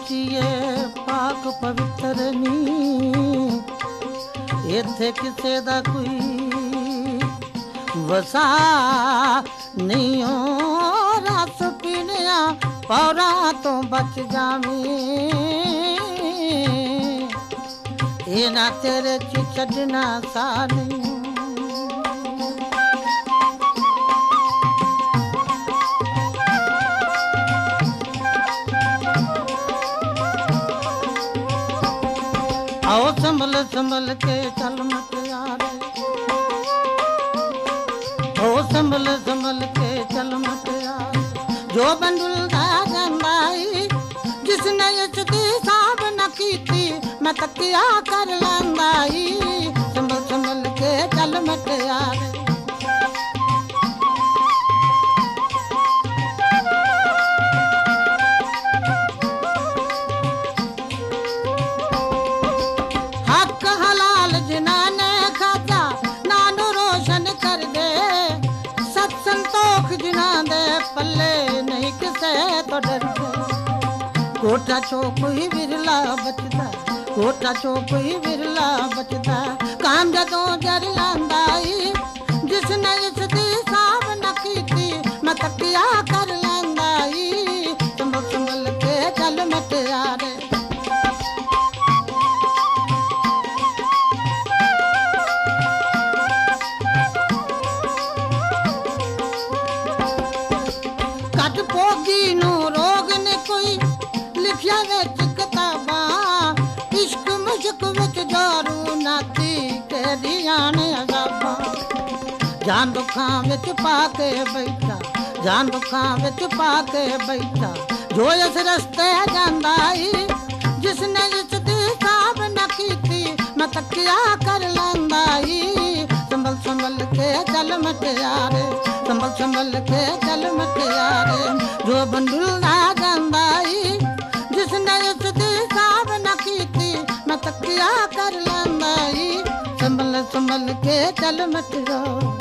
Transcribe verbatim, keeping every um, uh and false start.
सच्चीए पाक पवित्र नी इत्थे किसे दा कोई वसा नहीं हो। रस पीनिया पौरा तो बच जावी ये ना तेरे च छड़ना सानी। आओ संभल संभल के चल मत यारे, ओ संभल संभल के चल मत यारे। जो बंडुलदा जंदाई जिसने इसकी साब न की थी मैं तकिया कर लंदाई। संभल संभल के चल मत यारे। पल्ले नहीं किसे तो डरते कोटा चो कोई विरला बचदा, कोटा चो कोई विरला बचदा। काम जदों जर लांदाई जिसने इसदी साब न की थी मैं तकिया कर लांदाई। संभल संभल के चल मत यारे। जान दुखां विच पाके बैठा, जान दुखां विच पाके बैठा। जो इस रस्ते जांदाई जिसने इसदी साब न की थी मैं तकिया कर लांदाई। संभल संभल के चल मत यारे, संभल संभल के चल मत यारे। जो बंडुलदा जांदाई जिसने इसदी साब न की थी मैं तकिया कर लांदाई। संभल संभल के चल मत यारे।